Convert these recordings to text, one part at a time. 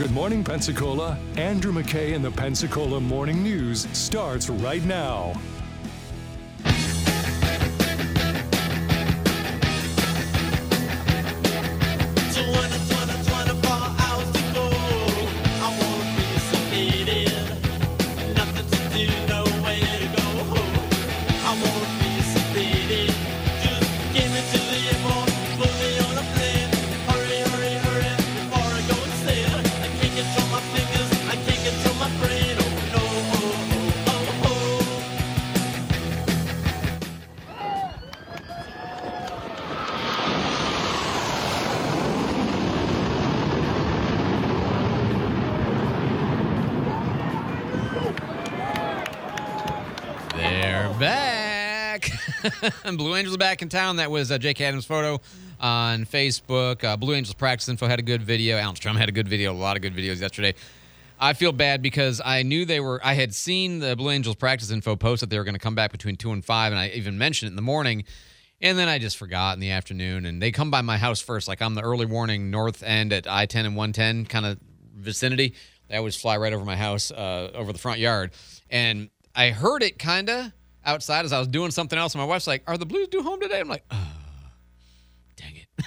Good morning, Pensacola. Andrew McKay and the Pensacola Morning News starts right now. Back. Blue Angels back in town. That was Jake Adams' photo on Facebook. Blue Angels practice info had a good video. Alan Strum had a good video. A lot of good videos yesterday. I feel bad because I knew I had seen the Blue Angels practice info post that they were going to come back between 2 and 5, and I even mentioned it in the morning, and then I just forgot in the afternoon. And they come by my house first, like I'm the early warning north end at I-10 and 110 kind of vicinity. They always fly right over my house, over the front yard. And I heard it kind of outside as I was doing something else, and my wife's like, "Are the Blues due home today?" I'm like, "Oh, dang it."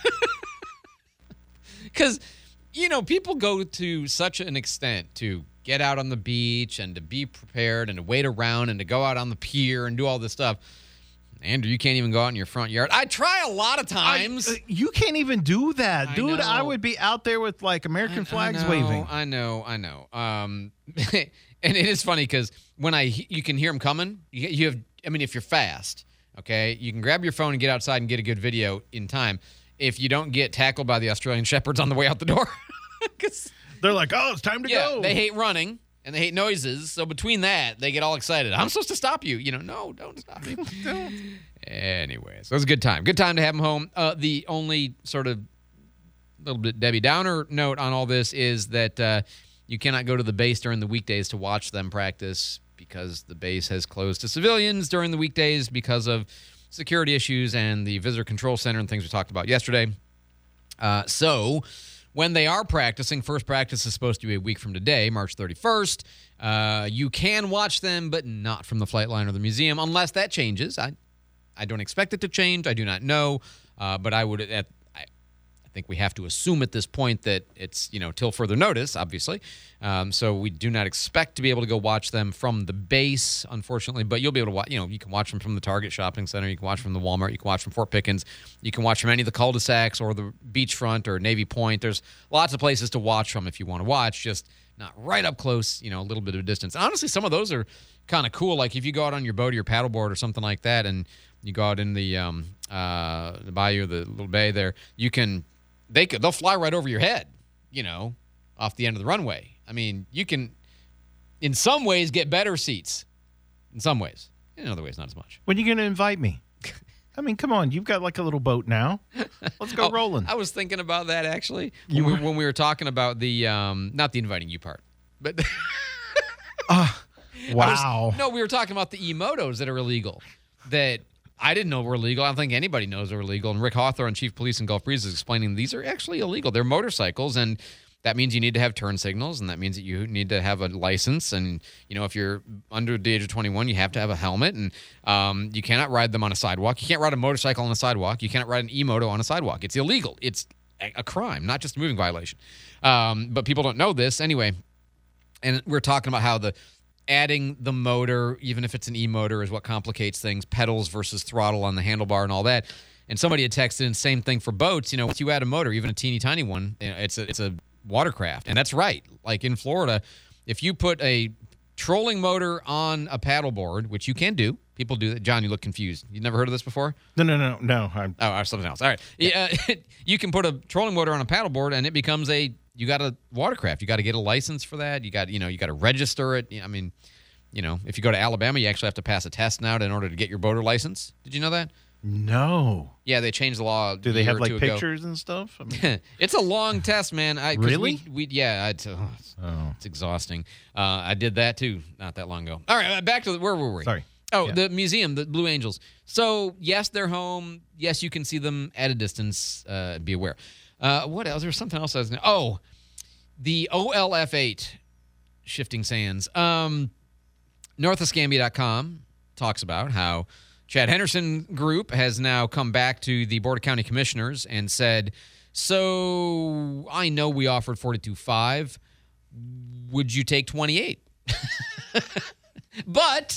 Because, people go to such an extent to get out on the beach and to be prepared and to wait around and to go out on the pier and do all this stuff. Andrew, you can't even go out in your front yard. I try a lot of times. You can't even do that, dude. know. I would be out there with, American flags waving. I know. And it is funny because when you can hear them coming, you have, if you're fast, okay, you can grab your phone and get outside and get a good video in time if you don't get tackled by the Australian Shepherds on the way out the door. They're like, oh, it's time to go. They hate running and they hate noises. So between that, they get all excited. I'm supposed to stop you. No, don't stop me. Don't. Anyway, so it was a good time. Good time to have them home. The only sort of little bit Debbie Downer note on all this is that you cannot go to the base during the weekdays to watch them practice because the base has closed to civilians during the weekdays because of security issues and the visitor control center and things we talked about yesterday. So when they are practicing, first practice is supposed to be a week from today, March 31st. You can watch them, but not from the flight line or the museum unless that changes. I don't expect it to change. I do not know, but I think we have to assume at this point that it's, till further notice, obviously. So we do not expect to be able to go watch them from the base, unfortunately, but you'll be able to watch, you can watch them from the Target shopping center. You can watch from the Walmart. You can watch from Fort Pickens. You can watch from any of the cul-de-sacs or the beachfront or Navy Point. There's lots of places to watch from if you want to watch, just not right up close, a little bit of a distance. And honestly, some of those are kind of cool. Like if you go out on your boat or your paddleboard or something like that and you go out in the bayou, the little bay there, they'll fly right over your head, off the end of the runway. You can, in some ways, get better seats. In some ways. In other ways, not as much. When are you going to invite me? Come on. You've got a little boat now. Let's go rolling. I was thinking about that, actually, when we were talking about the, not the inviting you part, but. Wow. We were talking about the e-motos that are illegal, that I didn't know were illegal. I don't think anybody knows they're illegal. And Rick Hawthorne, Chief Police in Gulf Breeze, is explaining these are actually illegal. They're motorcycles, and that means you need to have turn signals, and that means that you need to have a license. And, if you're under the age of 21, you have to have a helmet, and you cannot ride them on a sidewalk. You can't ride a motorcycle on a sidewalk. You cannot ride an e-moto on a sidewalk. It's illegal. It's a crime, not just a moving violation. But people don't know this anyway. And we're talking about how adding the motor, even if it's an e-motor, is what complicates things, pedals versus throttle on the handlebar and all that. And somebody had texted in, same thing for boats. Once you add a motor, even a teeny tiny one, it's a watercraft. And that's right. Like in Florida, if you put a trolling motor on a paddleboard, which you can do, people do that. John, you look confused. You've never heard of this before? No. Something else. All right. Yeah, you can put a trolling motor on a paddleboard, and it becomes you got a watercraft. You got to get a license for that. You got to register it. If you go to Alabama, you actually have to pass a test now in order to get your boater license. Did you know that? No. Yeah, they changed the law. Do they have pictures and stuff? It's a long test, man. Really? It's exhausting. I did that too not that long ago. All right, back to where were we? Sorry. Oh, yeah. The museum, the Blue Angels. So yes, they're home. Yes, you can see them at a distance. Be aware. What else? There was something else I was going to... The OLF8, Shifting Sands. NorthOfScambia.com talks about how Chad Henderson Group has now come back to the Board of County Commissioners and said, so I know we offered 42.5. Would you take 28? But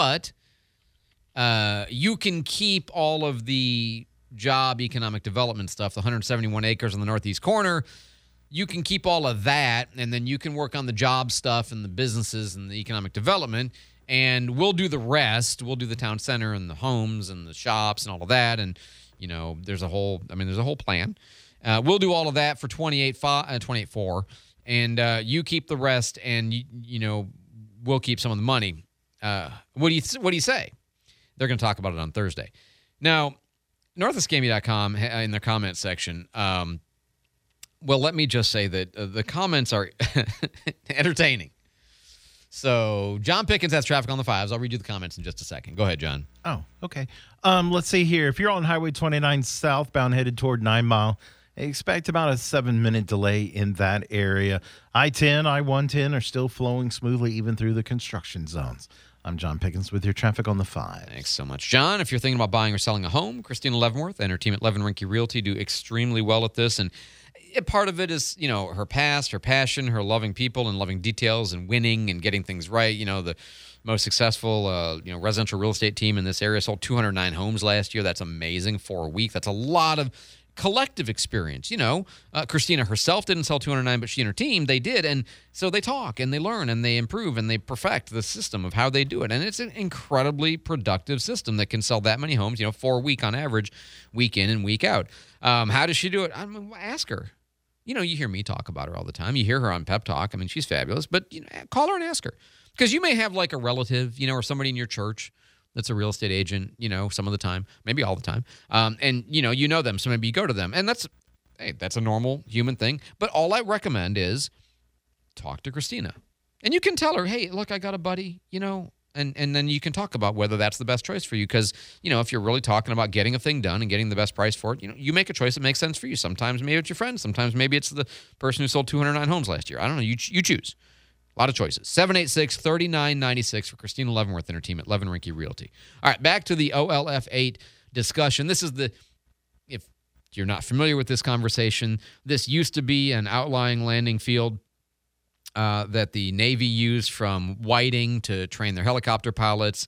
you can keep all of the job economic development stuff, the 171 acres on the northeast corner. You can keep all of that, and then you can work on the job stuff and the businesses and the economic development, and we'll do the rest. We'll do the town center and the homes and the shops and all of that, and, there's a whole plan. We'll do all of that for 28.4, and you keep the rest, and, we'll keep some of the money. What do you say? They're going to talk about it on Thursday. Now, NorthOfScambia.com in their comment section, well, let me just say that the comments are entertaining. So, John Pickens has traffic on the 5s. I'll read you the comments in just a second. Go ahead, John. Oh, okay. Let's see here. If you're on Highway 29 southbound headed toward 9 Mile, expect about a 7-minute delay in that area. I-10, I-110 are still flowing smoothly even through the construction zones. I'm John Pickens with your traffic on the 5. Thanks so much, John. If you're thinking about buying or selling a home, Christina Leavenworth and her team at Levin Rinke Realty do extremely well at this. And part of it is, her past, her passion, her loving people and loving details and winning and getting things right. The most successful, residential real estate team in this area sold 209 homes last year. That's amazing for a week. That's a lot of collective experience. Christina herself didn't sell 209, but she and her team, they did. And so they talk and they learn and they improve and they perfect the system of how they do it. And it's an incredibly productive system that can sell that many homes, for a week on average, week in and week out. How does she do it? Ask her. You hear me talk about her all the time. You hear her on Pep Talk. I mean, she's fabulous, but call her and ask her. Because you may have like a relative, or somebody in your church that's a real estate agent, some of the time, maybe all the time. And, you know them, so maybe you go to them. And that's a normal human thing. But all I recommend is talk to Christina. And you can tell her, hey, look, I got a buddy, and then you can talk about whether that's the best choice for you. Because, if you're really talking about getting a thing done and getting the best price for it, you make a choice that makes sense for you. Sometimes maybe it's your friend. Sometimes maybe it's the person who sold 209 homes last year. I don't know. You choose. A lot of choices. 786-3996 for Christina Leavenworth and her team at Levin Rinke Realty. All right, back to the OLF8 discussion. This is if you're not familiar with this conversation, this used to be an outlying landing field that the Navy used from Whiting to train their helicopter pilots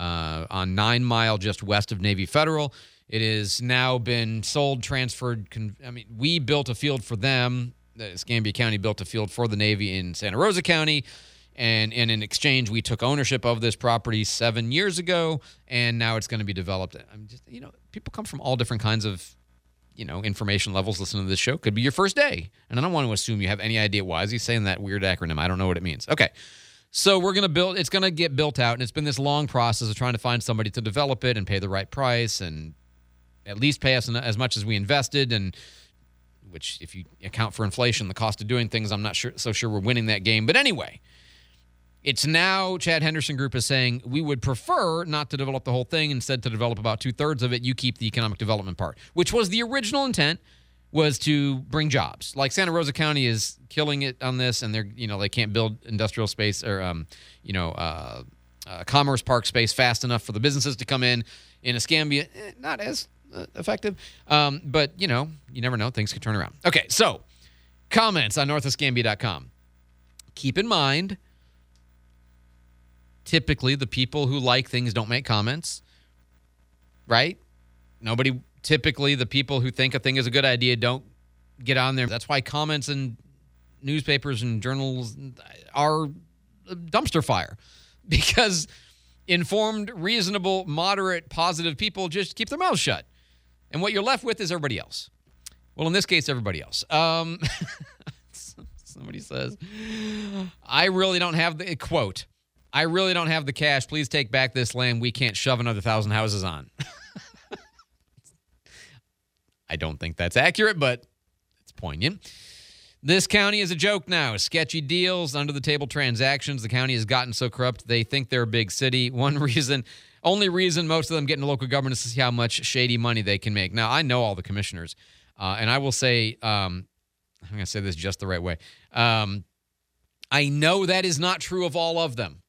on 9 Mile just west of Navy Federal. It has now been sold, transferred. We built a field for them. Escambia County built a field for the Navy in Santa Rosa County, and in exchange, we took ownership of this property 7 years ago, and now it's going to be developed. People come from all different kinds of, information levels listening to this show. Could be your first day, and I don't want to assume you have any idea why is he saying that weird acronym. I don't know what it means. Okay, so we're going to build. It's going to get built out, and it's been this long process of trying to find somebody to develop it and pay the right price and at least pay us as much as we invested, and which if you account for inflation, the cost of doing things, I'm not so sure we're winning that game. But anyway, it's now Chad Henderson Group is saying we would prefer not to develop the whole thing, instead to develop about 2/3 of it. You keep the economic development part, which was the original intent, was to bring jobs. Like Santa Rosa County is killing it on this, and they can't build industrial space or commerce park space fast enough for the businesses to come in. In Escambia, not as effective. But, you never know. Things could turn around. Okay, so comments on NorthOfScambia.com. Keep in mind, typically the people who like things don't make comments, right? Typically the people who think a thing is a good idea don't get on there. That's why comments in newspapers and journals are a dumpster fire, because informed, reasonable, moderate, positive people just keep their mouths shut. And what you're left with is everybody else. Well, in this case, everybody else. Somebody says, I really don't have the cash. Please take back this land. We can't shove another 1,000 houses on. I don't think that's accurate, but it's poignant. This county is a joke now. Sketchy deals, under-the-table transactions. The county has gotten so corrupt, they think they're a big city. Only reason most of them get into local government is to see how much shady money they can make. Now, I know all the commissioners, and I will say, I'm going to say this just the right way. I know that is not true of all of them.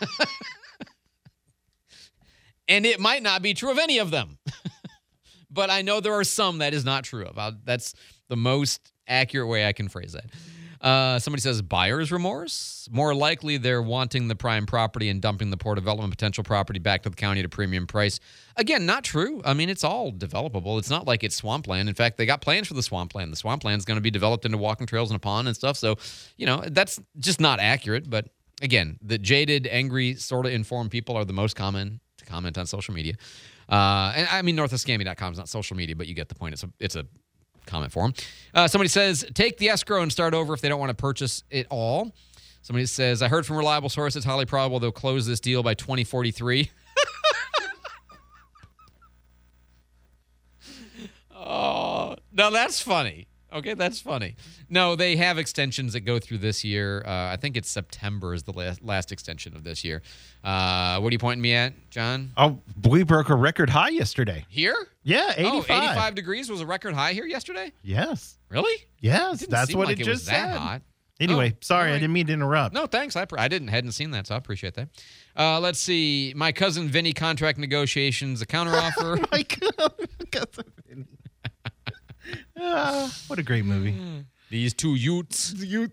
And it might not be true of any of them. But I know there are some that is not true of. That's the most accurate way I can phrase that. Somebody says buyer's remorse. More likely they're wanting the prime property and dumping the poor development potential property back to the county at a premium price. Again, not true. I mean, it's all developable. It's not like it's swampland. In fact, they got plans for the swampland. The swampland is going to be developed into walking trails and a pond and stuff. So, that's just not accurate. But again, the jaded, angry, sort of informed people are the most common to comment on social media. And I mean, northofscamby.com is not social media, but you get the point. It's a comment forum. Somebody says, take the escrow and start over if they don't want to purchase it all. Somebody says, I heard from reliable sources, highly probable they'll close this deal by 2043. Oh, now that's funny. Okay, that's funny. No, they have extensions that go through this year. I think it's September is the last extension of this year. What are you pointing me at, John? Oh, we broke a record high yesterday. Here? Yeah, 85. Oh, 85 degrees was a record high here yesterday? Yes. Really? Yes, that's what it just said. That hot. Anyway, sorry, I didn't mean to interrupt. No, thanks. I hadn't seen that, so I appreciate that. Let's see. My cousin Vinny contract negotiations, a counteroffer. My cousin Vinny. What a great movie. These two Utes.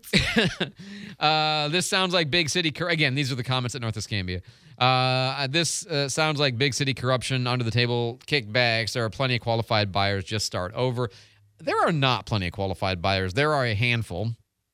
This sounds like big city. Again, these are the comments at North Escambia. This sounds like big city corruption, under the table kickbacks. There are plenty of qualified buyers. Just start over. There are not plenty of qualified buyers. There are a handful.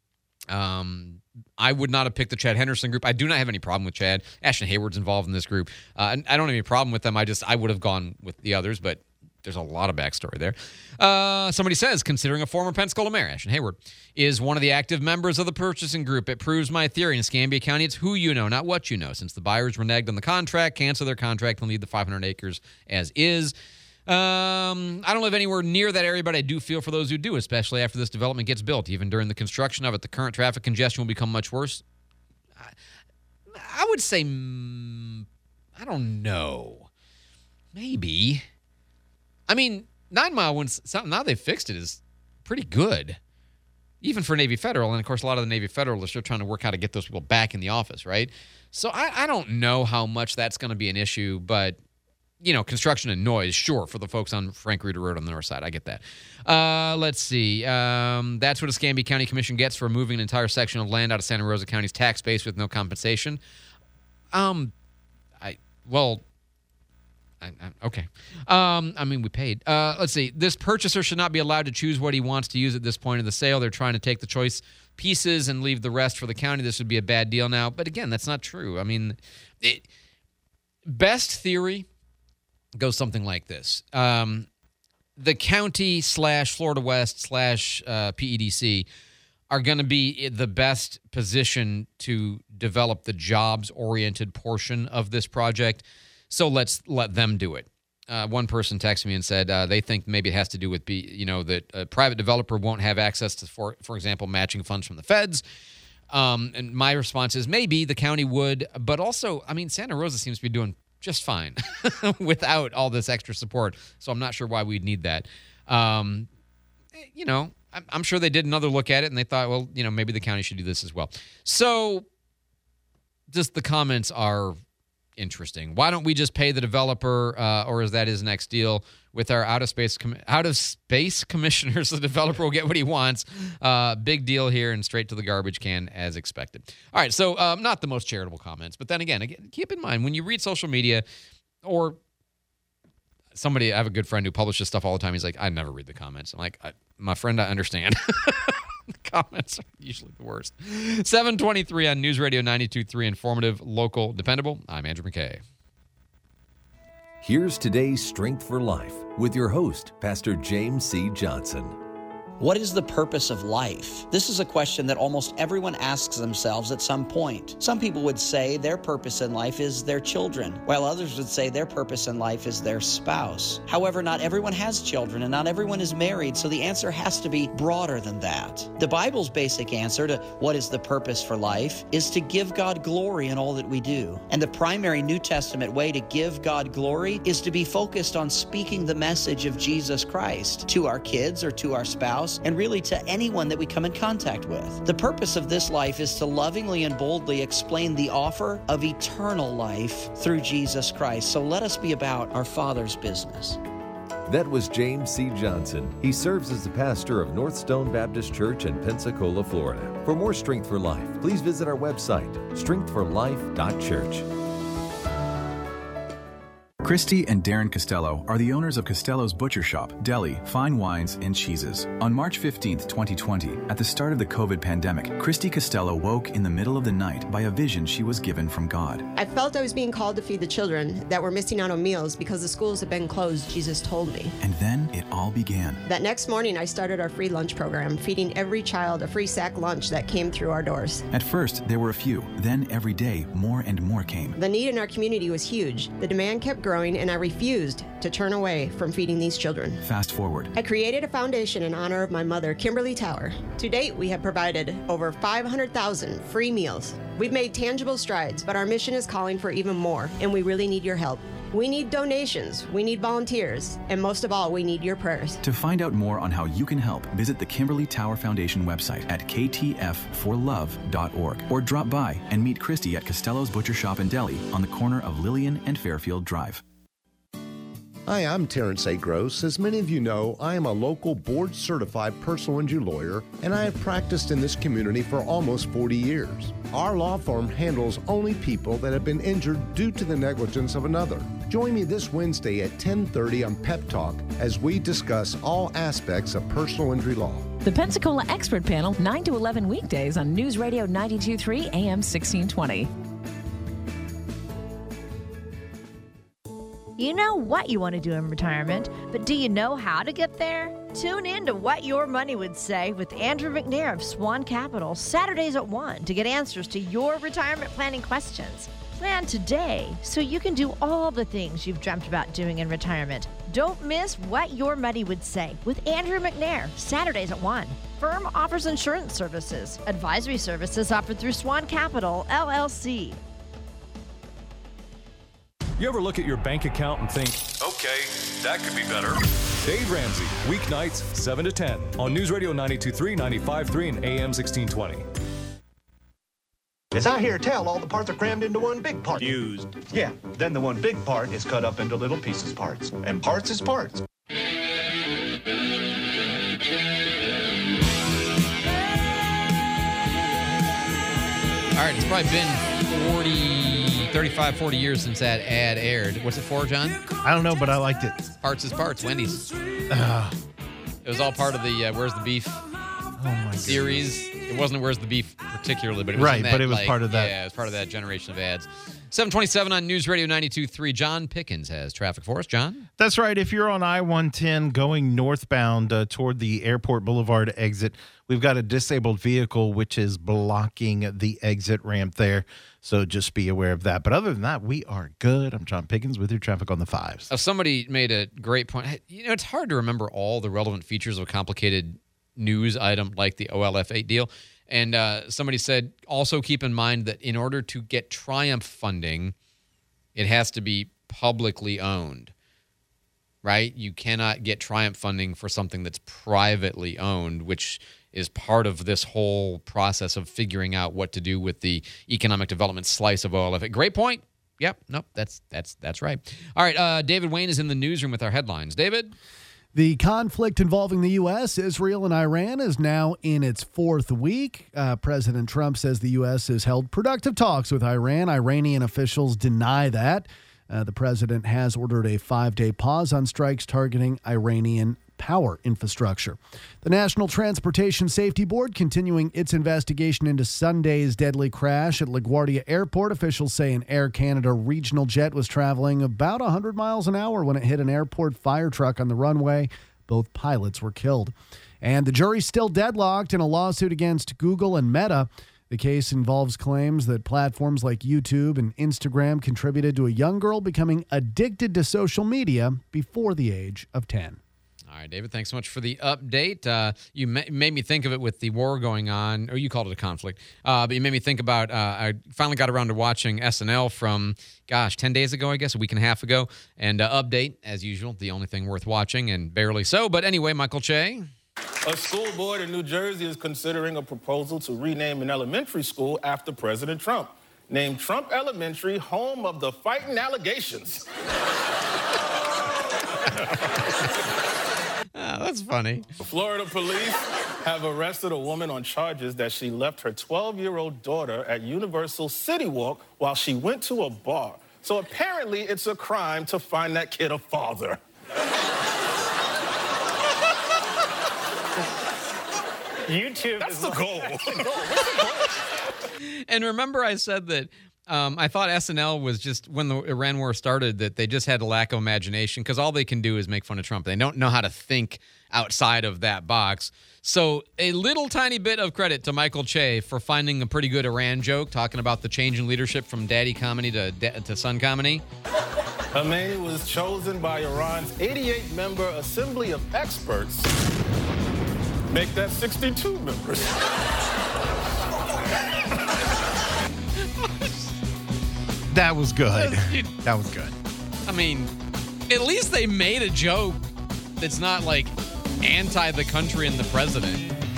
I would not have picked the Chad Henderson group. I do not have any problem with Chad. Ashton Hayward's involved in this group. And I don't have any problem with them. I would have gone with the others, but there's a lot of backstory there. Somebody says, considering a former Pensacola mayor, Ashton Hayward, is one of the active members of the purchasing group. It proves my theory. In Escambia County, it's who you know, not what you know. Since the buyers reneged on the contract, cancel their contract, and leave the 500 acres as is. I don't live anywhere near that area, but I do feel for those who do, especially after this development gets built. Even during the construction of it, the current traffic congestion will become much worse. I would say, I don't know. Maybe. I mean, 9 Mile, now they've fixed it, is pretty good, even for Navy Federal. And, of course, a lot of the Navy Federal are still trying to work how to get those people back in the office, right? So I don't know how much that's going to be an issue, but, construction and noise, sure, for the folks on Frank Reeder Road on the north side. I get that. Let's see. That's what Escambia County Commission gets for moving an entire section of land out of Santa Rosa County's tax base with no compensation. Okay. We paid. Let's see. This purchaser should not be allowed to choose what he wants to use at this point of the sale. They're trying to take the choice pieces and leave the rest for the county. This would be a bad deal now. But again, that's not true. I mean, best theory goes something like this. The county / Florida West / PEDC are going to be the best position to develop the jobs-oriented portion of this project. So let's let them do it. One person texted me and said they think maybe it has to do with that a private developer won't have access to, for example, matching funds from the feds. And my response is maybe the county would, but also, I mean, Santa Rosa seems to be doing just fine without all this extra support. So I'm not sure why we'd need that. I'm sure they did another look at it and they thought, well, maybe the county should do this as well. So just the comments are interesting. Why don't we just pay the developer, or is that his next deal with our out of space commissioners? The developer will get what he wants. Big deal here, and straight to the garbage can as expected. All right, so not the most charitable comments, but then again, keep in mind when you read social media or somebody. I have a good friend who publishes stuff all the time. He's like, I never read the comments. I'm like, my friend, I understand. The comments are usually the worst. 7:23 on News Radio 92.3, informative, local, dependable. I'm Andrew McKay. Here's today's Strength for Life with your host, Pastor James C. Johnson. What is the purpose of life? This is a question that almost everyone asks themselves at some point. Some people would say their purpose in life is their children, while others would say their purpose in life is their spouse. However, not everyone has children and not everyone is married, so the answer has to be broader than that. The Bible's basic answer to what is the purpose for life is to give God glory in all that we do. And the primary New Testament way to give God glory is to be focused on speaking the message of Jesus Christ to our kids or to our spouse, spouse, and really to anyone that we come in contact with. The purpose of this life is to lovingly and boldly explain the offer of eternal life through Jesus Christ. So let us be about our Father's business. That was James C. Johnson. He serves as the pastor of North Stone Baptist Church in Pensacola, Florida. For more Strength for Life, please visit our website, strengthforlife.church. Christy and Darren Costello are the owners of Costello's Butcher Shop, Deli, Fine Wines, and Cheeses. On March 15, 2020, at the start of the COVID pandemic, Christy Costello woke in the middle of the night by a vision she was given from God. I felt I was being called to feed the children that were missing out on meals because the schools had been closed, Jesus told me. And then it all began. That next morning, I started our free lunch program, feeding every child a free sack lunch that came through our doors. At first, there were a few. Then every day, more and more came. The need in our community was huge. The demand kept growing, and I refused to turn away from feeding these children. Fast forward. I created a foundation in honor of my mother, Kimberly Tower. To date, we have provided over 500,000 free meals. We've made tangible strides, but our mission is calling for even more, and we really need your help. We need donations, we need volunteers, and most of all, we need your prayers. To find out more on how you can help, visit the Kimberly Tower Foundation website at ktfforlove.org or drop by and meet Christy at Costello's Butcher Shop and Deli on the corner of Lillian and Fairfield Drive. Hi, I'm Terrence A. Gross. As many of you know, I am a local board-certified personal injury lawyer, and I have practiced in this community for almost 40 years. Our law firm handles only people that have been injured due to the negligence of another. Join me this Wednesday at 10:30 on Pep Talk as we discuss all aspects of personal injury law. The Pensacola Expert Panel, 9 to 11 weekdays on News Radio 92.3 AM 1620. You know what you want to do in retirement, but do you know how to get there? Tune in to What Your Money Would Say with Andrew McNair of Swan Capital, Saturdays at 1 to get answers to your retirement planning questions. Plan today so you can do all the things you've dreamt about doing in retirement. Don't miss What Your Money Would Say with Andrew McNair, Saturdays at 1. Firm offers insurance services. Advisory services offered through Swan Capital, LLC. You ever look at your bank account and think, okay, that could be better? Dave Ramsey, weeknights 7 to 10 on News Radio 92.3, 95.3, and AM 1620. As I hear tell, all the parts are crammed into one big part. Fused. Yeah, then the one big part is cut up into little pieces parts. And parts is parts. All right, it's probably been 35, 40 years since that ad aired. What's it for, John? I don't know, but I liked it. Parts is Parts, Wendy's. It was all part of the Where's the Beef series. It wasn't Where's the Beef particularly, but it was right, in that, but it was part of that. Yeah, it was part of that generation of ads. 727 on News Radio 92.3. John Pickens has traffic for us. John? That's right. If you're on I-110 going northbound toward the Airport Boulevard exit, we've got a disabled vehicle which is blocking the exit ramp there. So just be aware of that. But other than that, we are good. I'm John Pickens with your traffic on the fives. Somebody made a great point. You know, it's hard to remember all the relevant features of a complicated news item like the OLF8 deal. And somebody said, also keep in mind that in order to get Triumph funding, it has to be publicly owned, right? You cannot get Triumph funding for something that's privately owned, which is part of this whole process of figuring out what to do with the economic development slice of OLF8. Great point. Yep. Nope. That's right. All right. David Wayne is in the newsroom with our headlines. David? The conflict involving the U.S., Israel, and Iran is now in its fourth week. President Trump says the U.S. has held productive talks with Iran. Iranian officials deny that. The president has ordered a 5-day pause on strikes targeting Iranian power infrastructure. The National Transportation Safety Board continuing its investigation into Sunday's deadly crash at LaGuardia Airport. Officials say an Air Canada regional jet was traveling about 100 miles an hour when it hit an airport fire truck on the runway. Both pilots were killed. And the jury's still deadlocked in a lawsuit against Google and Meta. The case involves claims that platforms like YouTube and Instagram contributed to a young girl becoming addicted to social media before the age of 10. All right, David, thanks so much for the update. You made me think of it with the war going on, or you called it a conflict, but you made me think about, I finally got around to watching SNL from, 10 days ago, I guess, a week and a half ago, and update, as usual, the only thing worth watching, and barely so. But anyway, Michael Che. A school board in New Jersey is considering a proposal to rename an elementary school after President Trump. Named Trump Elementary, home of the fighting allegations. That's funny. Florida police have arrested a woman on charges that she left her 12-year-old daughter at Universal City Walk while she went to a bar. So apparently it's a crime to find that kid a father. YouTube That's is the goal. That's the goal. What's the goal? And remember I said that I thought SNL was just, when the Iran war started, that they just had a lack of imagination because all they can do is make fun of Trump. They don't know how to think outside of that box. So a little tiny bit of credit to Michael Che for finding a pretty good Iran joke, talking about the change in leadership from daddy comedy to son comedy. Khamenei was chosen by Iran's 88-member Assembly of Experts. Make that 62 members. That was good. That was good. I mean, at least they made a joke that's not like anti the country and the president.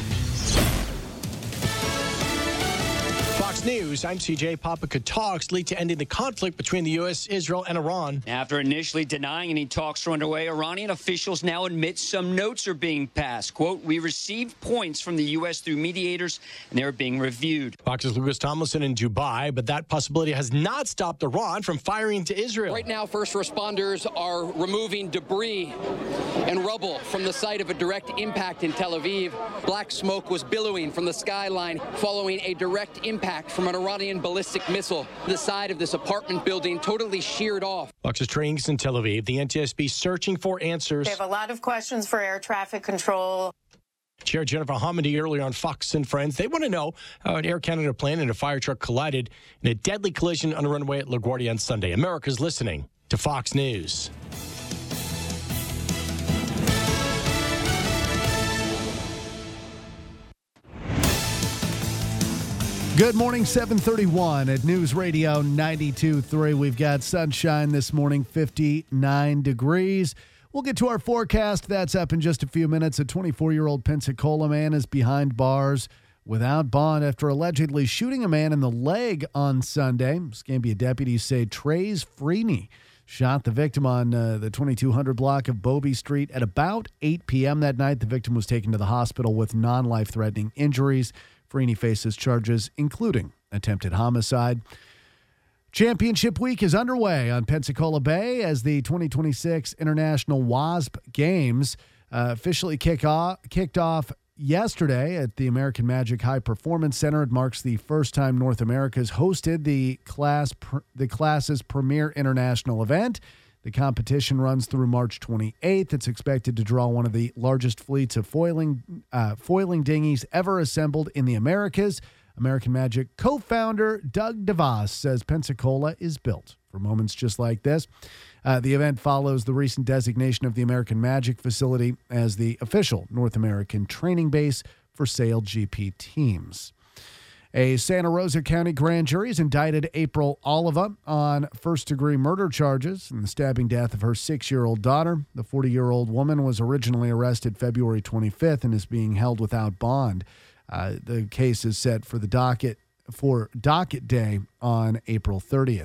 Fox News, I'm CJ. Papica talks lead to ending the conflict between the U.S., Israel, and Iran. After initially denying any talks are underway, Iranian officials now admit some notes are being passed. Quote, we received points from the U.S. through mediators, and they're being reviewed. Fox's Lucas Tomlinson in Dubai, but that possibility has not stopped Iran from firing into Israel. Right now, first responders are removing debris and rubble from the site of a direct impact in Tel Aviv. Black smoke was billowing from the skyline following a direct impact from an Iranian ballistic missile. The side of this apartment building totally sheared off. Fox's trainings in Tel Aviv, the NTSB searching for answers. They have a lot of questions for air traffic control. Chair Jennifer Hamady earlier on Fox and Friends. They want to know how an Air Canada plane and a fire truck collided in a deadly collision on a runway at LaGuardia on Sunday. America's listening to Fox News. Good morning, 731 at News Radio 92.3. We've got sunshine this morning, 59 degrees. We'll get to our forecast. That's up in just a few minutes. A 24-year-old Pensacola man is behind bars without bond after allegedly shooting a man in the leg on Sunday. Escambia deputies say Trace Freeney shot the victim on the 2200 block of Bobby Street at about 8 p.m. that night. The victim was taken to the hospital with non-life-threatening injuries. Freeney faces charges including attempted homicide. Championship week is underway on Pensacola Bay as the 2026 International WASP Games officially kicked off yesterday at the American Magic High Performance Center. It marks the first time North America's hosted the class's premier international event. The competition runs through March 28th. It's expected to draw one of the largest fleets of foiling dinghies ever assembled in the Americas. American Magic co-founder Doug DeVos says Pensacola is built for moments just like this. The event follows the recent designation of the American Magic facility as the official North American training base for SailGP teams. A Santa Rosa County grand jury has indicted April Oliva on first-degree murder charges in the stabbing death of her 6-year-old daughter. The 40-year-old woman was originally arrested February 25th and is being held without bond. The case is set for docket day on April 30th.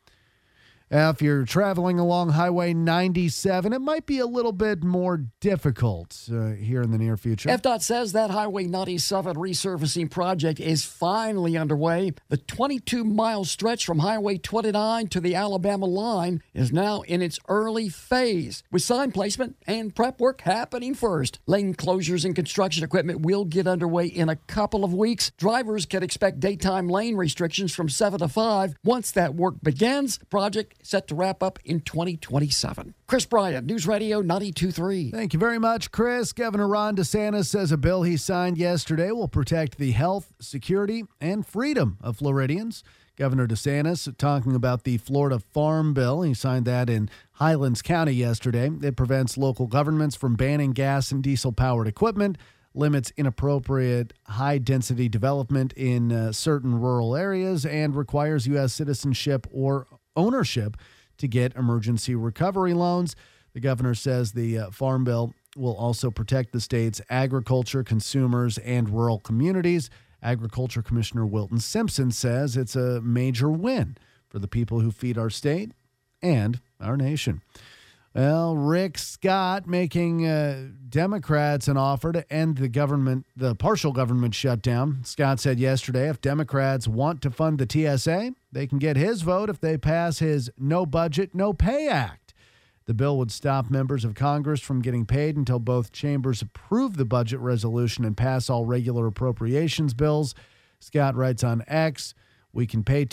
If you're traveling along Highway 97, it might be a little bit more difficult here in the near future. FDOT says that Highway 97 resurfacing project is finally underway. The 22-mile stretch from Highway 29 to the Alabama line is now in its early phase, with sign placement and prep work happening first. Lane closures and construction equipment will get underway in a couple of weeks. Drivers can expect daytime lane restrictions from 7 to 5. Once that work begins, the project set to wrap up in 2027. Chris Bryant, News Radio 92.3. Thank you very much, Chris. Governor Ron DeSantis says a bill he signed yesterday will protect the health, security, and freedom of Floridians. Governor DeSantis talking about the Florida Farm Bill. He signed that in Highlands County yesterday. It prevents local governments from banning gas and diesel-powered equipment, limits inappropriate high-density development in certain rural areas, and requires U.S. citizenship or ownership to get emergency recovery loans. The governor says the Farm Bill will also protect the state's agriculture, consumers, and rural communities. Agriculture Commissioner Wilton Simpson says it's a major win for the people who feed our state and our nation. Well, Rick Scott making Democrats an offer to end the partial government shutdown. Scott said yesterday if Democrats want to fund the TSA, they can get his vote if they pass his No Budget, No Pay Act. The bill would stop members of Congress from getting paid until both chambers approve the budget resolution and pass all regular appropriations bills. Scott writes on X, we can pay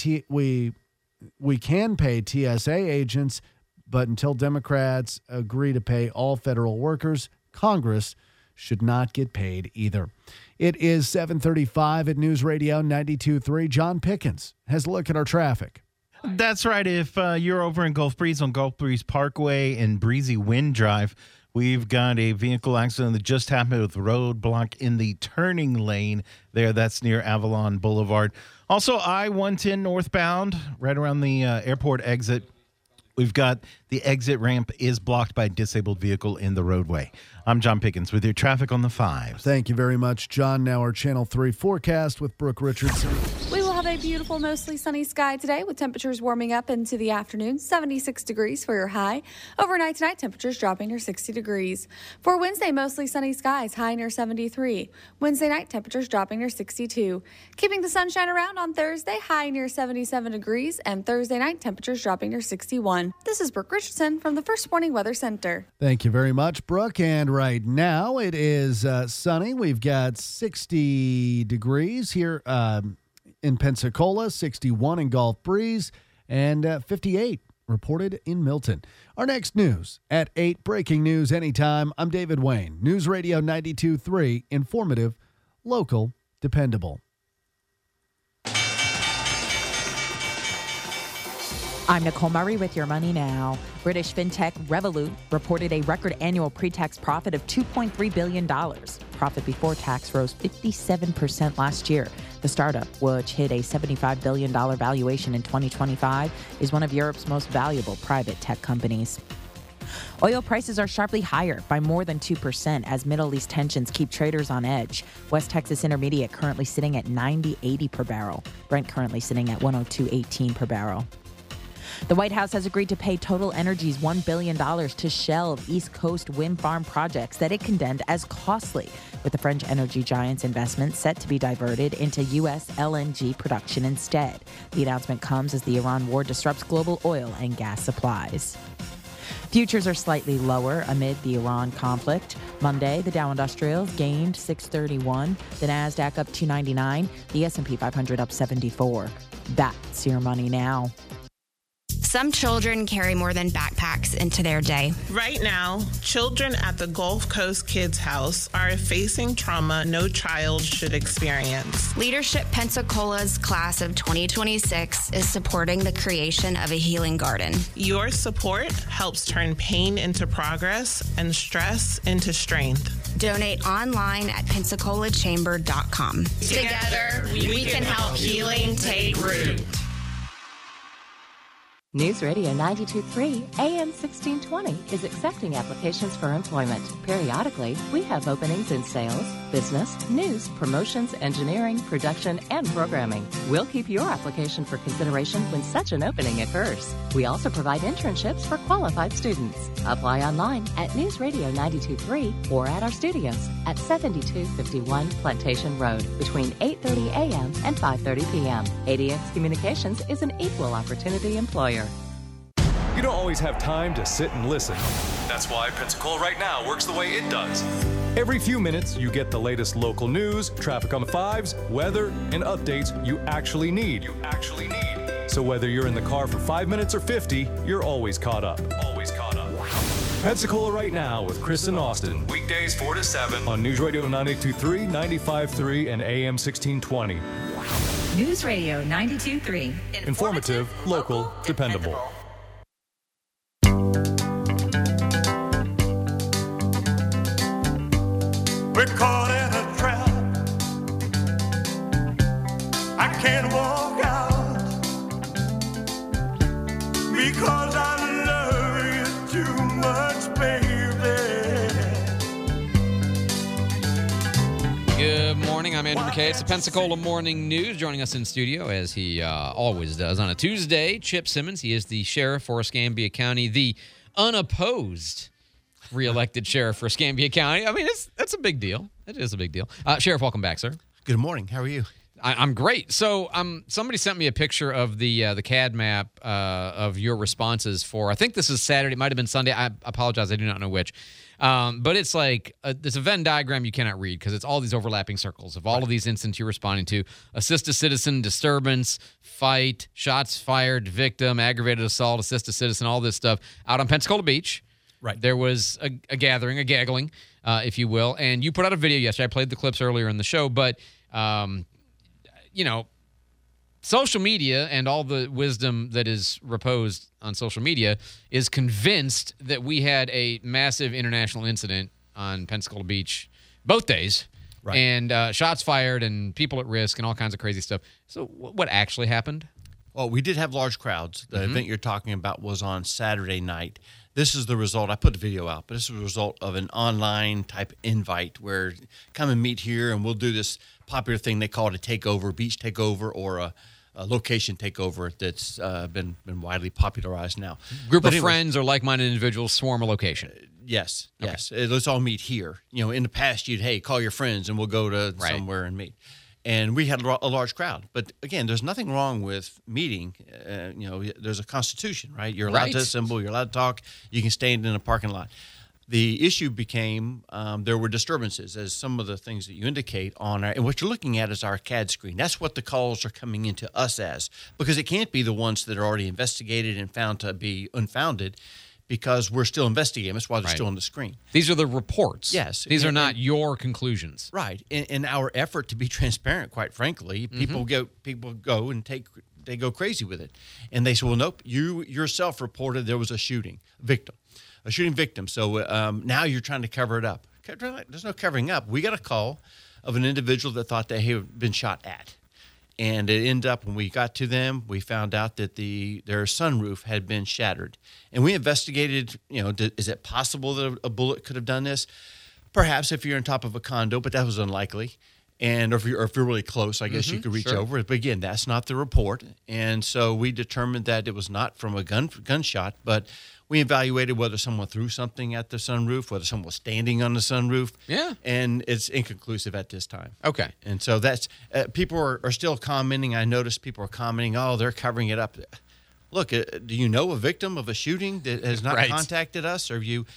TSA agents, but until Democrats agree to pay all federal workers, Congress should not get paid either. It is 7:35 at News Radio 92.3. John Pickens has a look at our traffic. That's right. If you're over in Gulf Breeze on Gulf Breeze Parkway and Breezy Wind Drive, we've got a vehicle accident that just happened with roadblock in the turning lane there. That's near Avalon Boulevard. Also, I-110 northbound, right around the airport exit. We've got the exit ramp is blocked by a disabled vehicle in the roadway. I'm John Pickens with your traffic on the 5. Thank you very much, John. Now our Channel 3 forecast with Brooke Richardson. We will have a beautiful, mostly sunny sky today with temperatures warming up into the afternoon, 76 degrees for your high. Overnight tonight, temperatures dropping near 60 degrees. For Wednesday, mostly sunny skies, high near 73. Wednesday night, temperatures dropping near 62. Keeping the sunshine around on Thursday, high near 77 degrees, and Thursday night, temperatures dropping near 61. This is Brooke Richardson from the First Warning Weather Center. Thank you very much, Brooke. And right now it is sunny. We've got 60 degrees here in Pensacola, 61 in Gulf Breeze, and 58 reported in Milton. Our next news at 8, breaking news anytime. I'm David Wayne, News Radio 92.3, informative, local, dependable. I'm Nicole Murray with Your Money Now. British fintech Revolut reported a record annual pre-tax profit of $2.3 billion. Profit before tax rose 57% last year. The startup, which hit a $75 billion valuation in 2025, is one of Europe's most valuable private tech companies. Oil prices are sharply higher by more than 2% as Middle East tensions keep traders on edge. West Texas Intermediate currently sitting at $90.80 per barrel. Brent currently sitting at $102.18 per barrel. The White House has agreed to pay Total Energies $1 billion to shelve East Coast wind farm projects that it condemned as costly, with the French energy giant's investment set to be diverted into U.S. LNG production instead. The announcement comes as the Iran war disrupts global oil and gas supplies. Futures are slightly lower amid the Iran conflict. Monday, the Dow Industrials gained 631, the Nasdaq up 299, the S&P 500 up 74. That's Your Money Now. Some children carry more than backpacks into their day. Right now, children at the Gulf Coast Kids House are facing trauma no child should experience. Leadership Pensacola's class of 2026 is supporting the creation of a healing garden. Your support helps turn pain into progress and stress into strength. Donate online at PensacolaChamber.com. Together, we can help healing take root. News Radio 92.3 AM 1620 is accepting applications for employment. Periodically, we have openings in sales, business, news, promotions, engineering, production, and programming. We'll keep your application for consideration when such an opening occurs. We also provide internships for qualified students. Apply online at News Radio 92.3 or at our studios at 7251 Plantation Road between 8:30 a.m. and 5:30 p.m. ADX Communications is an equal opportunity employer. You don't always have time to sit and listen. That's why Pensacola Right Now works the way it does. Every few minutes, you get the latest local news, traffic on the 5s, weather, and updates you actually need. So whether you're in the car for 5 minutes or 50, you're always caught up. Pensacola Right Now with Chris and Austin. Weekdays 4 to 7 on News Radio 92.3, 95.3, and AM 1620. News Radio 92.3. Informative, local, dependable. We're caught in a trap. I can't walk out because I love you too much, baby. Andrew McKay. It's the Pensacola Morning News. Joining us in studio, as he always does on a Tuesday, Chip Simmons. He is the sheriff for Escambia County, the unopposed reelected sheriff for Escambia County. I mean, that's a big deal. It is a big deal. Sheriff, welcome back, sir. Good morning. How are you? I'm great. So somebody sent me a picture of the CAD map of your responses for, I think this is Saturday. It might have been Sunday. I apologize. I do not know which. But it's like it's a Venn diagram you cannot read because it's all these overlapping circles of all of these incidents you're responding to. Assist a citizen, disturbance, fight, shots fired, victim, aggravated assault, assist a citizen, all this stuff out on Pensacola Beach. Right. There was a gathering, a gaggling, if you will. And you put out a video yesterday. I played the clips earlier in the show. But, social media and all the wisdom that is reposed on social media is convinced that we had a massive international incident on Pensacola Beach both days. Right. And shots fired and people at risk and all kinds of crazy stuff. So what actually happened? Well, we did have large crowds. The event you're talking about was on Saturday night. This is the result. I put the video out, but this is the result of an online type invite where come and meet here and we'll do this popular thing they call it a takeover, beach takeover, or a location takeover that's been widely popularized now. Group of friends or like-minded individuals swarm a location. Yes. Let's all meet here. In the past, you'd, call your friends and we'll go to somewhere and meet. And we had a large crowd. But again, there's nothing wrong with meeting. There's a constitution, right? You're allowed to assemble. You're allowed to talk. You can stand in a parking lot. The issue became there were disturbances, as some of the things that you indicate on our, and what you're looking at is our CAD screen. That's what the calls are coming into us as, because it can't be the ones that are already investigated and found to be unfounded, because we're still investigating. That's why they're still on the screen. These are the reports. Yes. These are not your conclusions. Right. In our effort to be transparent, quite frankly, people go and they go crazy with it. And they say, well, nope, you yourself reported there was a shooting victim. So now you're trying to cover it up. There's no covering up. We got a call of an individual that thought they had been shot at. And it ended up, when we got to them, we found out that their sunroof had been shattered. And we investigated, is it possible that a bullet could have done this? Perhaps if you're on top of a condo, but that was unlikely. And if you're really close, I guess you could reach over it. But again, that's not the report. And so we determined that it was not from a gunshot, but we evaluated whether someone threw something at the sunroof, whether someone was standing on the sunroof. Yeah. And it's inconclusive at this time. Okay. And so that's people are still commenting. I noticed people are commenting, they're covering it up. Look, do you know a victim of a shooting that has not contacted us? Or you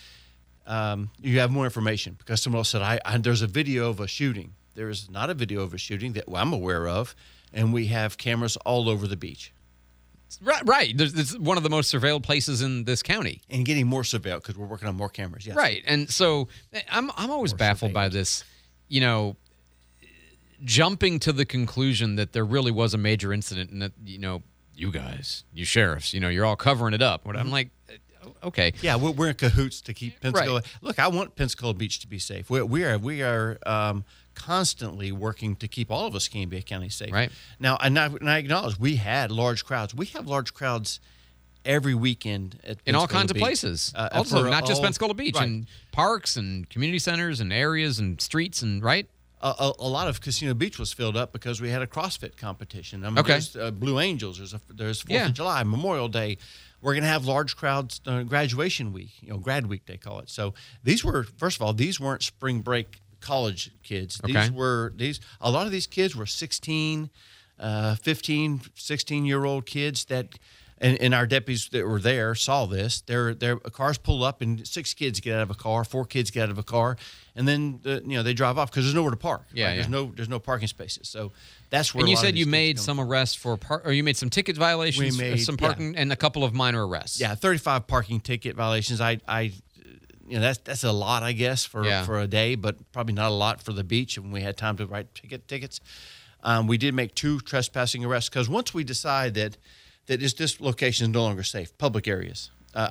have more information? Because someone else said, there's a video of a shooting. There is not a video of a shooting that I'm aware of, and we have cameras all over the beach. Right. It's one of the most surveilled places in this county. And getting more surveilled because we're working on more cameras, yes. Right. And so I'm always baffled by this, jumping to the conclusion that there really was a major incident and that, you guys, you sheriffs, you're all covering it up. I'm like, okay. Yeah, we're in cahoots to keep Pensacola. Right. Look, I want Pensacola Beach to be safe. We are constantly working to keep all of Escambia County safe. Right. Now, and I acknowledge we had large crowds. We have large crowds every weekend at in all kinds Beach. Of places. Also, not just Pensacola Beach, and parks and community centers and areas and streets and A lot of Casino Beach was filled up because we had a CrossFit competition. There's Blue Angels. There's 4th of July, Memorial Day. We're going to have large crowds graduation week, grad week they call it. So these weren't spring break college kids. Okay. A lot of these kids were 16, 15, 16-year-old kids that, and our deputies that were there saw this. Their cars pull up and 6 kids get out of a car, 4 kids get out of a car, and then they drive off because there's nowhere to park. Yeah, right? There's no parking spaces. So that's where. And you said you made some arrests or you made some ticket violations, we made some parking, and a couple of minor arrests. Yeah, 35 parking ticket violations. That's a lot, I guess, for a day, but probably not a lot for the beach. And we had time to write tickets. We did make 2 trespassing arrests because once we decide that this location is no longer safe, public areas.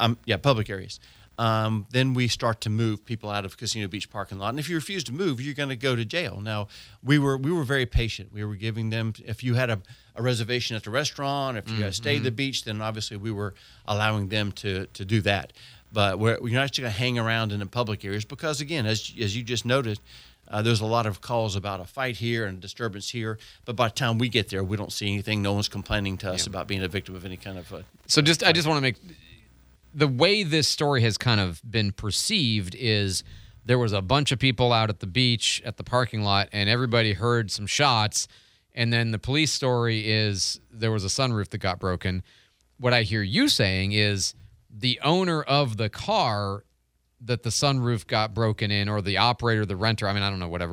Then we start to move people out of Casino Beach parking lot. And if you refuse to move, you're going to go to jail. Now, we were very patient. We were giving them, if you had a reservation at the restaurant, if you stayed at the beach, then obviously we were allowing them to do that. But we're not just going to hang around in the public areas because, again, as you just noted, There's a lot of calls about a fight here and a disturbance here, but by the time we get there, we don't see anything. No one's complaining to us about being a victim of any kind of. So I just want to make the way this story has kind of been perceived is there was a bunch of people out at the beach at the parking lot, and everybody heard some shots, and then the police story is there was a sunroof that got broken. What I hear you saying is the owner of the car that the sunroof got broken in, or the operator, the renter, I mean, I don't know, whatever.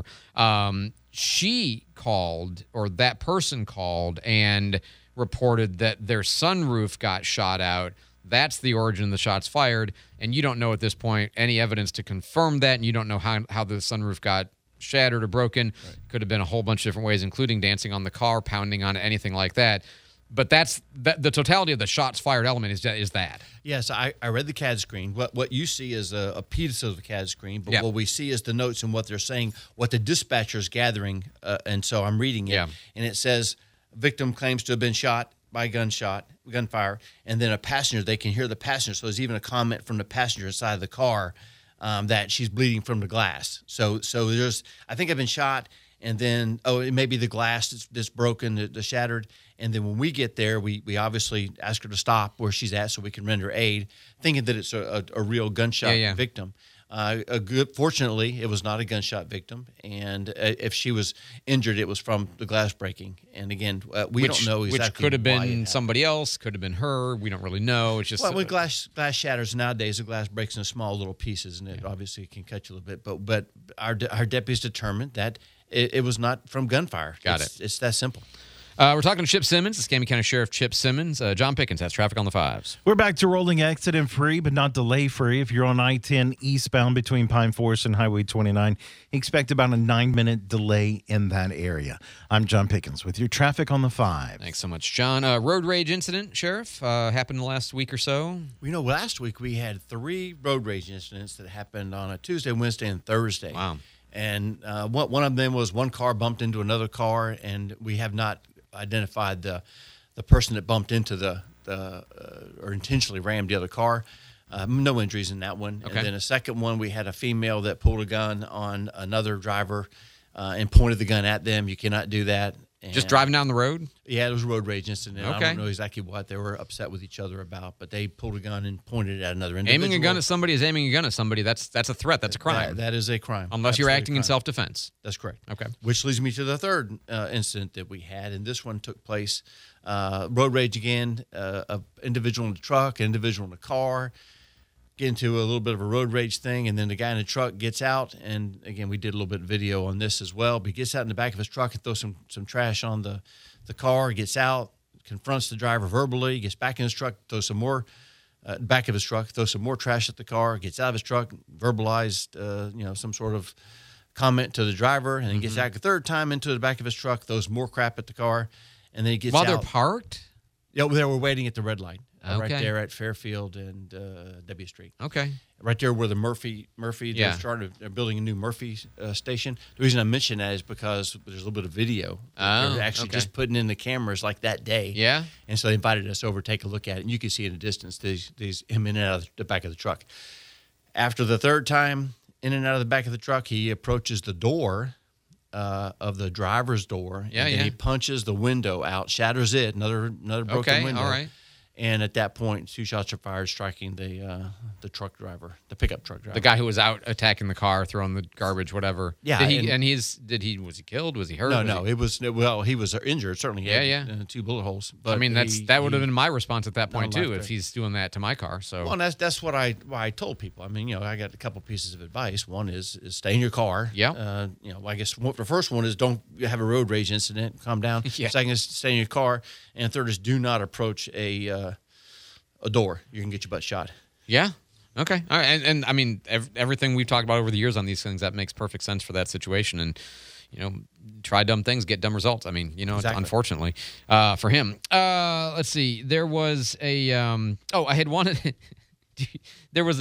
She called, or that person called and reported that their sunroof got shot out. That's the origin of the shots fired. And you don't know at this point any evidence to confirm that. And you don't know how the sunroof got shattered or broken. Right. Could have been a whole bunch of different ways, including dancing on the car, pounding on it, anything like that. But that's the totality of the shots fired element is that. Yes, I read the CAD screen. What you see is a piece of the CAD screen, but what we see is the notes and what they're saying, what the dispatcher's gathering. And so I'm reading it, and it says, victim claims to have been shot by gunfire, and then a passenger, they can hear the passenger. So there's even a comment from the passenger inside of the car that she's bleeding from the glass. So there's, I think I've been shot, and then, it may be the glass that's broken, the shattered. And then when we get there, we obviously ask her to stop where she's at so we can render aid, thinking that it's a real gunshot victim. Fortunately, it was not a gunshot victim. And if she was injured, it was from the glass breaking. And again, we don't know exactly. Which could have been somebody else, could have been her. We don't really know. It's just when glass shatters nowadays, the glass breaks into small little pieces, and it obviously can cut you a little bit. But our deputies determined that it was not from gunfire. It's that simple. We're talking to Chip Simmons, Escambia County Sheriff Chip Simmons. John Pickens has traffic on the 5s. We're back to rolling accident-free, but not delay-free. If you're on I-10 eastbound between Pine Forest and Highway 29, expect about a 9-minute delay in that area. I'm John Pickens with your traffic on the 5. Thanks so much, John. Road rage incident, Sheriff, happened the last week or so. Last week we had 3 road rage incidents that happened on a Tuesday, Wednesday, and Thursday. Wow. And one of them was one car bumped into another car, and we have not identified the person that bumped into or intentionally rammed the other car. No injuries in that one. Okay. And then a second one, we had a female that pulled a gun on another driver and pointed the gun at them. You cannot do that. And just driving down the road? Yeah, it was a road rage incident. Okay. I don't know exactly what they were upset with each other about, but they pulled a gun and pointed it at another individual. Aiming a gun at somebody is aiming a gun at somebody. That's a threat. That's a crime. That is a crime. Unless you're acting in self-defense. That's correct. Okay. Which leads me to the third incident that we had, and this one took place, road rage again, an individual in the truck, an individual in the car, get into a little bit of a road rage thing, and then the guy in the truck gets out, and again, we did a little bit of video on this as well, but he gets out in the back of his truck and throws some trash on the car, gets out, confronts the driver verbally, gets back in his truck, throws some more back of his truck, throws some more trash at the car, gets out of his truck, verbalized some sort of comment to the driver, and then gets out the third time into the back of his truck, throws more crap at the car, and then he gets out. While they're parked? Yeah, they were waiting at the red light. Okay. Right there at Fairfield and W Street. Okay. Right there where the Murphy they're building a new Murphy station. The reason I mention that is because there's a little bit of video. They're actually just putting in the cameras like that day. Yeah. And so they invited us over to take a look at it. And you can see in the distance him in and out of the back of the truck. After the third time in and out of the back of the truck, he approaches the door of the driver's door. Yeah, and then he punches the window out, shatters it, another broken window. All right. And at that point, 2 shots are fired, striking the truck driver, the pickup truck driver. The guy who was out attacking the car, throwing the garbage, whatever. Yeah. Was he killed? Was he hurt? No. He was injured. Certainly he had 2 bullet holes. But I mean, that would have been my response at that point, too, if he's doing that to my car. So. Well, and that's why I told people. I mean, I got a couple pieces of advice. One is stay in your car. Yeah. I guess the first one is don't have a road rage incident. Calm down. Yeah. Second is stay in your car. And third is do not approach a door. You can get your butt shot. Yeah. Okay. All right. And I mean, everything we've talked about over the years on these things, that makes perfect sense for that situation. And, try dumb things, get dumb results. I mean, exactly. Unfortunately for him. Let's see. There was a, I had wanted, there was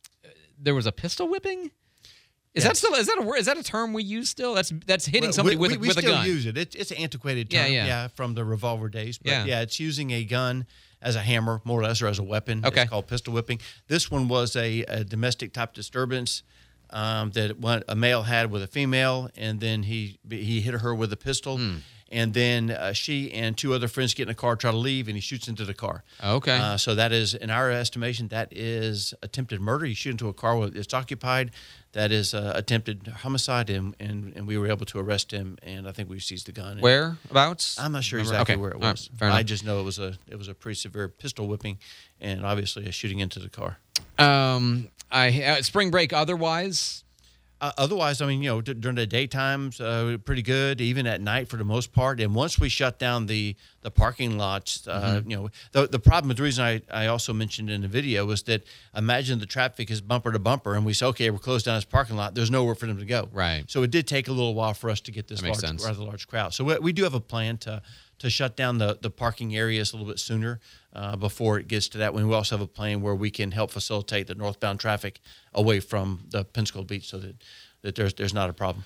a pistol whipping. Is that a term we use still? That's hitting somebody with a gun. We still use it. It's an antiquated term. Yeah. From the revolver days. But it's using a gun as a hammer, more or less, or as a weapon. Okay. It's called pistol whipping. This one was a domestic type disturbance. that a male had with a female, and then he hit her with a pistol. And then she and 2 other friends get in a car, try to leave, and he shoots into the car. Okay. So that is, in our estimation, that is attempted murder. You shoot into a car while it's occupied. That is attempted homicide, and we were able to arrest him, and I think we seized the gun. Whereabouts? I'm not sure exactly where it was. Right, fair enough. I just know it was a pretty severe pistol whipping, and obviously a shooting into the car. Spring break otherwise? Otherwise, I mean, during the daytimes, pretty good. Even at night, for the most part. And once we shut down the parking lots, the problem. The reason I also mentioned in the video was that imagine the traffic is bumper to bumper, and we say, okay, we're closed down this parking lot. There's nowhere for them to go. Right. So it did take a little while for us to get this rather large crowd. So we do have a plan to shut down the parking areas a little bit sooner before it gets to that. We also have a plan where we can help facilitate the northbound traffic away from the Pensacola Beach so that there's not a problem.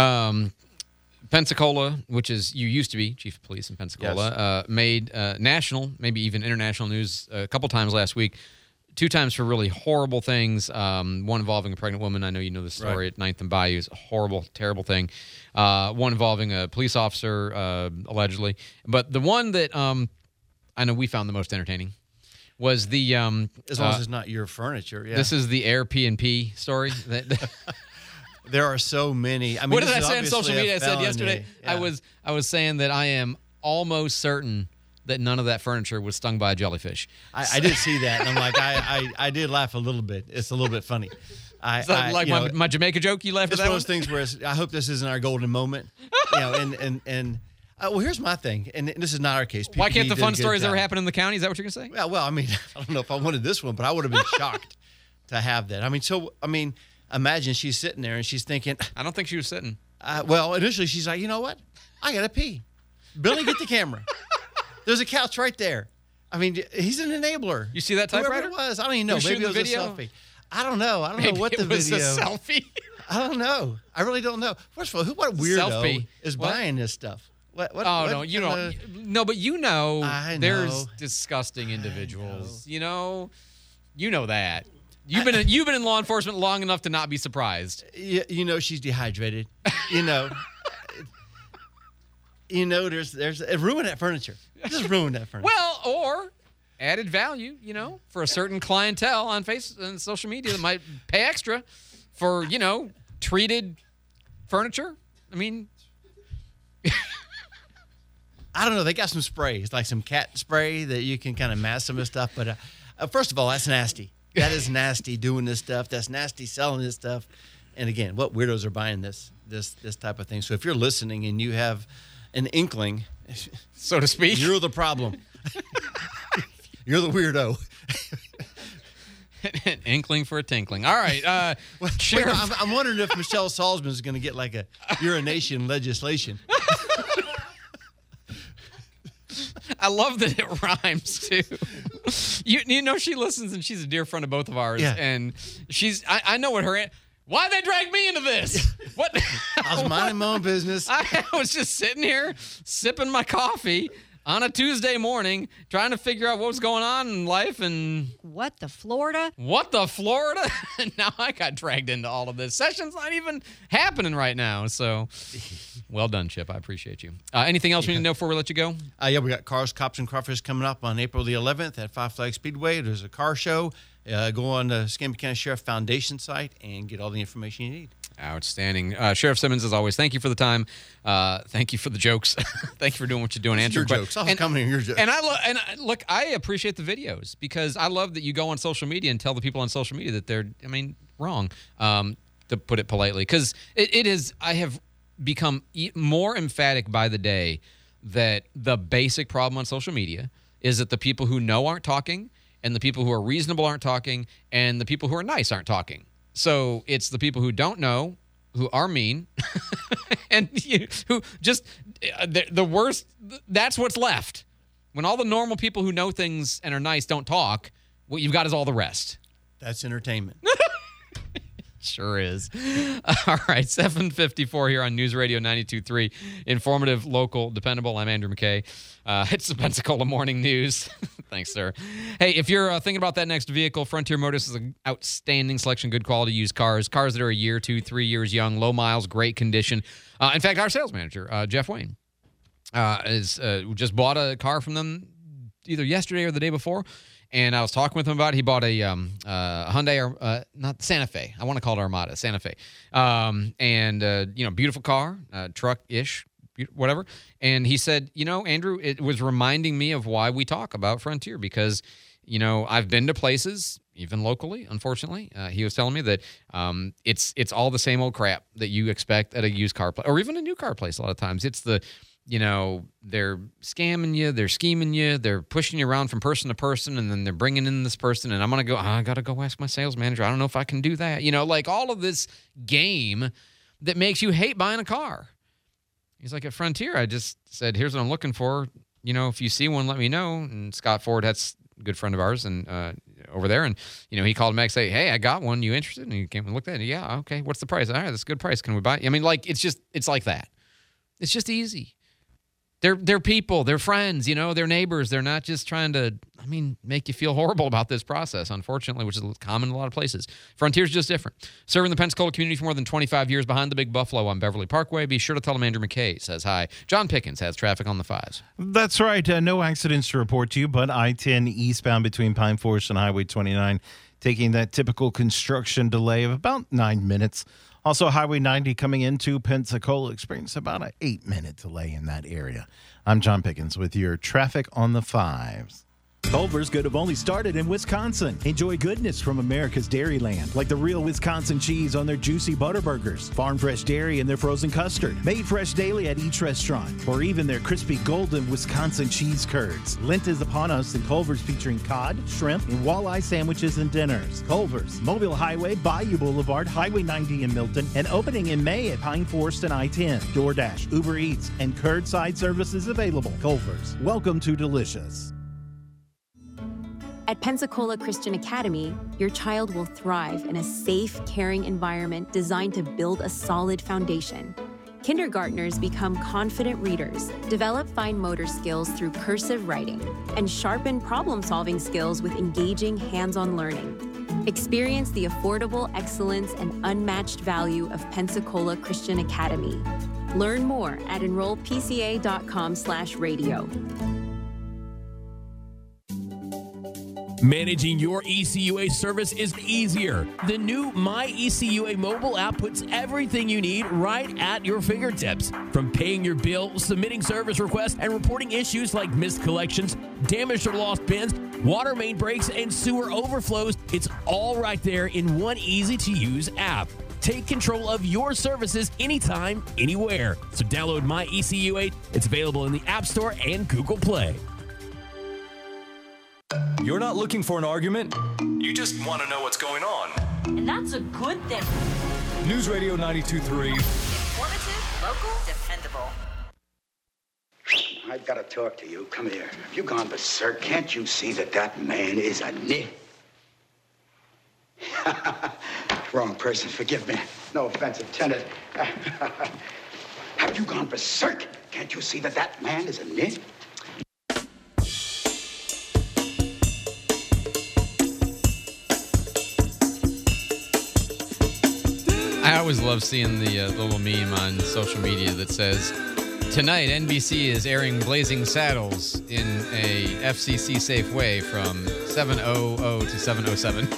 Pensacola, which is you used to be chief of police in Pensacola, made national, maybe even international news a couple times last week. 2 times for really horrible things. One involving a pregnant woman. I know you know the story at 9th and Bayou. It's a horrible, terrible thing. One involving a police officer, allegedly. But the one that I know we found the most entertaining was the as long as it's not your furniture. Yeah. This is the Airbnb story. There are so many. I mean, what did I say on social media? I said yesterday. Yeah. I was saying that I am almost certain that none of that furniture was stung by a jellyfish. I did see that, and I'm like, I did laugh a little bit. It's a little bit funny. My Jamaica joke you laughed at that that one? It's one of those things where I hope this isn't our golden moment. Well, here's my thing, and this is not our case. Why can't PPD the did fun a good stories job. ever happen in the county? Is that what you're going to say? Well, I mean, I don't know if I wanted this one, but I would have been shocked to have that. I mean, imagine she's sitting there and she's thinking. I don't think she was sitting. Well, initially she's like, you know what? I got to pee. Billy, get the camera. There's a couch right there. I mean, he's an enabler. You see that typewriter? Whoever it was, I don't even know. Maybe it was a selfie. I don't know. I don't know what the video. It was a selfie. I don't know. I really don't know. First of all, what weirdo is buying this stuff? No, you don't. No, but I know. There's disgusting individuals. You know that. You've been in law enforcement long enough to not be surprised. You know she's dehydrated. There's ruin that furniture. Just ruin that furniture. Well, or added value, for a certain clientele on social media that might pay extra for, treated furniture. I mean, I don't know. They got some sprays, like some cat spray that you can kind of mask some of this stuff. But first of all, that's nasty. That is nasty doing this stuff. That's nasty selling this stuff. And again, what weirdos are buying this type of thing? So if you're listening and you have an inkling, so to speak, you're the problem. You're the weirdo. An inkling for a tinkling. All right. Sheriff. I'm wondering if Michelle Salzman is going to get like a urination legislation. I love that it rhymes too. You know she listens and she's a dear friend of both of ours. Yeah. And I know what why they dragged me into this? What? I was minding my own business. I was just sitting here sipping my coffee on a Tuesday morning, trying to figure out what was going on in life and What the Florida? And now I got dragged into all of this. Session's not even happening right now. So well done, Chip. I appreciate you. Anything else we need to know before we let you go? We got Cars, Cops, and Crawfish coming up on April the 11th at Five Flags Speedway. There's a car show. Go on the Escambia County Sheriff Foundation site and get all the information you need. Outstanding. Sheriff Simmons, as always, thank you for the time. Thank you for the jokes. Thank you for doing what you're doing. Your jokes. I'll come in your jokes. And look, I appreciate the videos because I love that you go on social media and tell the people on social media that they're, wrong, to put it politely. Because it is, I have become more emphatic by the day that the basic problem on social media is that the people who know aren't talking, and the people who are reasonable aren't talking, and the people who are nice aren't talking. So it's the people who don't know, who are mean, and who just the worst. That's what's left. When all the normal people who know things and are nice don't talk, what you've got is all the rest. That's entertainment. Sure is. All right, 7:54 here on News Radio 92.3. Informative, local, dependable. I'm Andrew McKay. It's the Pensacola Morning News. Thanks, sir. Hey, if you're thinking about that next vehicle, Frontier Motors is an outstanding selection, good quality used cars that are a year, 2, 3 years young, low miles, great condition. In fact, our sales manager, Jeff Wayne, just bought a car from them either yesterday or the day before. And I was talking with him about it. He bought a Hyundai, not Santa Fe. I want to call it Armada, Santa Fe. Beautiful car, truck-ish, whatever. And he said, Andrew, it was reminding me of why we talk about Frontier because, I've been to places, even locally, unfortunately. He was telling me that it's all the same old crap that you expect at a used car place or even a new car place a lot of times. It's the they're scamming you, they're scheming you, they're pushing you around from person to person, and then they're bringing in this person, and I got to go ask my sales manager. I don't know if I can do that. Like all of this game that makes you hate buying a car. He's like, at Frontier, I just said, here's what I'm looking for. If you see one, let me know. And Scott Ford, that's a good friend of ours, and over there, and he called me back and say, hey, I got one. You interested? And he came and looked at it. Yeah, okay. What's the price? All right, that's a good price. Can we buy it? I mean, like, it's like that. It's just easy. They're people, they're friends, they're neighbors. They're not just trying to, make you feel horrible about this process, unfortunately, which is common in a lot of places. Frontier's just different. Serving the Pensacola community for more than 25 years behind the Big Buffalo on Beverly Parkway. Be sure to tell them Andrew McKay says hi. John Pickens has traffic on the 5s. That's right. No accidents to report to you, but I-10 eastbound between Pine Forest and Highway 29 taking that typical construction delay of about 9 minutes. Also, Highway 90 coming into Pensacola experienced about an 8-minute delay in that area. I'm John Pickens with your traffic on the 5s. Culver's could have only started in Wisconsin. Enjoy goodness from America's Dairyland, like the real Wisconsin cheese on their juicy butter burgers, farm fresh dairy in their frozen custard, made fresh daily at each restaurant, or even their crispy golden Wisconsin cheese curds. Lent is upon us, and Culver's featuring cod, shrimp, and walleye sandwiches and dinners. Culver's, Mobile Highway, Bayou Boulevard, Highway 90 in Milton, and opening in May at Pine Forest and I-10. DoorDash, Uber Eats, and curbside services available. Culver's, welcome to delicious. At Pensacola Christian Academy, your child will thrive in a safe, caring environment designed to build a solid foundation. Kindergartners become confident readers, develop fine motor skills through cursive writing, and sharpen problem-solving skills with engaging hands-on learning. Experience the affordable excellence and unmatched value of Pensacola Christian Academy. Learn more at enrollpca.com/radio. Managing your ECUA service is easier. The new My ECUA mobile app puts everything you need right at your fingertips. From paying your bill, submitting service requests, and reporting issues like missed collections, damaged or lost bins, water main breaks, and sewer overflows, it's all right there in one easy-to-use app. Take control of your services anytime, anywhere. So download My ECUA. It's available in the App Store and Google Play. You're not looking for an argument. You just want to know what's going on. And that's a good thing. News Radio 92.3. Informative, local, dependable. I've got to talk to you. Come here. Have you gone berserk? Can't you see that man is a nit? Wrong person. Forgive me. No offense intended. Have you gone berserk? Can't you see that man is a nit? I always love seeing the little meme on social media that says, tonight NBC is airing Blazing Saddles in a FCC safe way from 7:00 to 7:07.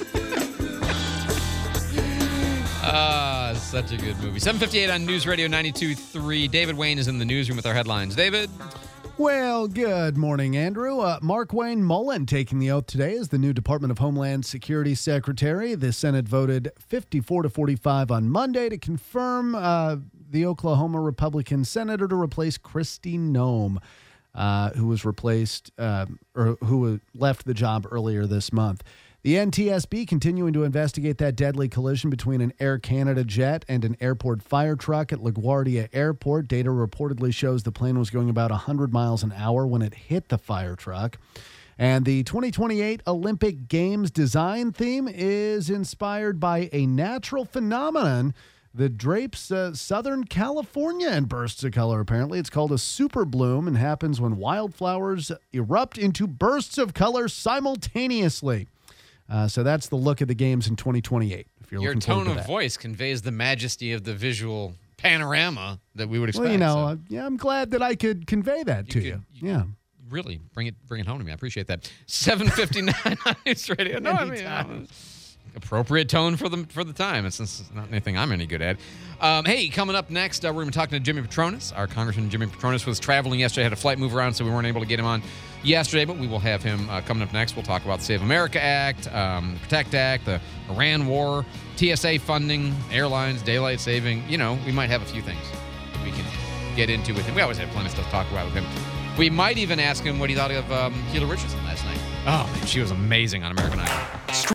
Such a good movie. 7:58 on News Radio 92.3. David Wayne is in the newsroom with our headlines. David? Well, good morning, Andrew. Mark Wayne Mullen taking the oath today as the new Department of Homeland Security Secretary. The Senate voted 54-45 on Monday to confirm the Oklahoma Republican senator to replace Kristi Noem, who was replaced or who left the job earlier this month. The NTSB continuing to investigate that deadly collision between an Air Canada jet and an airport fire truck at LaGuardia Airport. Data reportedly shows the plane was going about 100 miles an hour when it hit the fire truck. And the 2028 Olympic Games design theme is inspired by a natural phenomenon that drapes Southern California in bursts of color. Apparently, it's called a super bloom and happens when wildflowers erupt into bursts of color simultaneously. So that's the look of the games in 2028. If you're Your looking forward tone to of that. voice conveys the majesty of the visual panorama that we would expect. Well, you know, so. yeah, I'm glad that I could convey that to you. Yeah. Really bring it home to me. I appreciate that. 7:59 on News Radio. No, I mean, appropriate tone for the time. It's not anything I'm any good at. Hey, coming up next, we're going to be talking to Jimmy Petronis. Our Congressman Jimmy Petronis was traveling yesterday, had a flight move around, so we weren't able to get him on yesterday, but we will have him coming up next. We'll talk about the Save America Act, Protect Act, the Iran War, TSA funding, airlines, daylight saving. You know, we might have a few things that we can get into with him. We always have plenty of stuff to talk about with him. We might even ask him what he thought of Keela Richardson last night. Oh, man, she was amazing on American Idol.